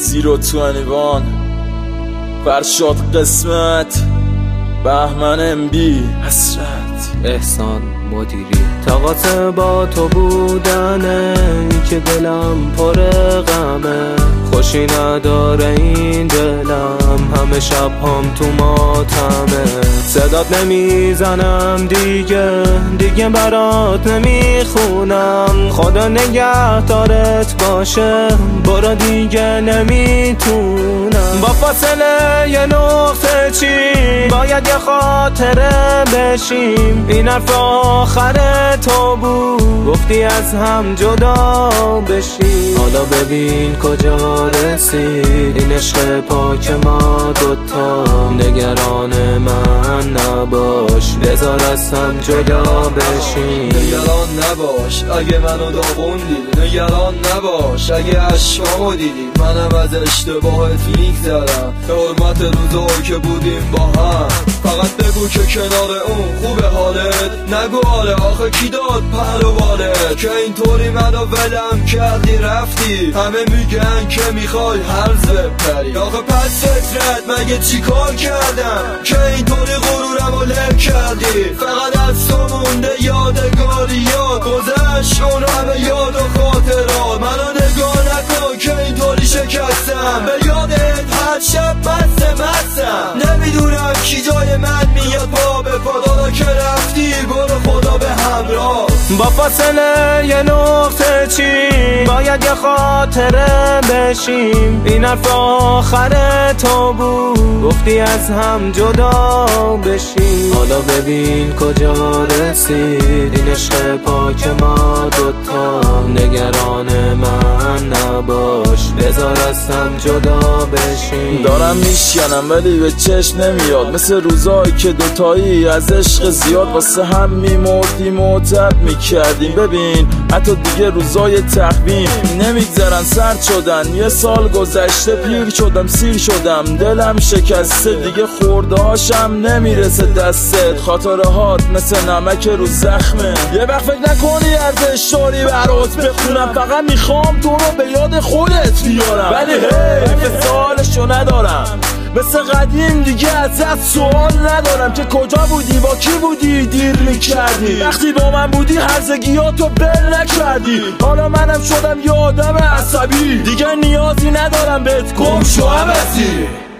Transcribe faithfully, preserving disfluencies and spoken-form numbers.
زیرو تو انیوان، فرشاد قسمت، بهمن ام بی، حسرت، احسان مدیری. طاقت با تو بودنه این که دلم پر غمه، خوشی نداره این دلم، همه شب هم تو ماتمه. صدات نمیزنم دیگه، دیگه برات نمیخونم، خدا نگهدارت باشه، برو دیگه نمیتونم. با فاصله یه نقطه چی باید یه خاطره بشیم، این حرف آخر تو بود، گفتی از هم جدا بشیم. حالا ببین کجا رسید این عشق پاک ما دوتا، نگران من نباش، بذار از هم جدا بشیم. نگران نباش اگه منو داغون دیدی، نگران نباش اگه عشقامو دیدی، منم از اشتباهت میگذرم به حرمت روزایی که بودیم با هم. فقط بگو که کنار اون خوبه حالت، نگو آره آخه کی داد پهلوانت، که اینطوری منو ولم کردی رفتی، همه میگن که میخوای هرز بپری. آخه پس فطرت مگه چی کار کردم که اینطوری غرورمو لم کردی؟ فقط از تو مونده یادگاری، یاد گذشت اون همه یاد و خاطرات، منو نگاه نکن که اینطوری شکستم، به یادت هر شب مست مستم. نمیدونم کی جای من میاد پا به پا، دادا که رفتی برو خدا به همراه. با فاصله یه نقطه چی باید یه خاطره بشیم، این حرف آخر تو بود، گفتی از هم جدا بشیم. حالا ببین کجا رسید این عشق پاک ما دوتا، نگران من نباش، بذار از هم جدا بشیم. دارم میشکنم ولی به چشم نمیاد، مثل روزایی که دوتایی از عشق زیاد واسه هم میمردیم و تب میکردیم. ببین حتی دیگه روزای تقویم نمیگذرن، سرد شدن، یه سال گذشته پیر شدم، سیر شدم، دلم شکسته، دیگه خورده هاشم نمیرسه دستت، خاطره هات مثل نمک رو زخمه. یه وقت فکر نکنی ارزش داری برات بخونم، فقط میخوام تو رو به یاد خودت بیارم، ولی حیف سالشو ندارم، مثل قدیم دیگه ازت سوال ندارم که کجا بودی، با کی بودی، دیر میکردی، وقتی با من بودی هرزگیاتو بل نکردی. حالا منم شدم یه آدم عصبی، دیگه نیازی ندارم بهت، گم شو عوضی.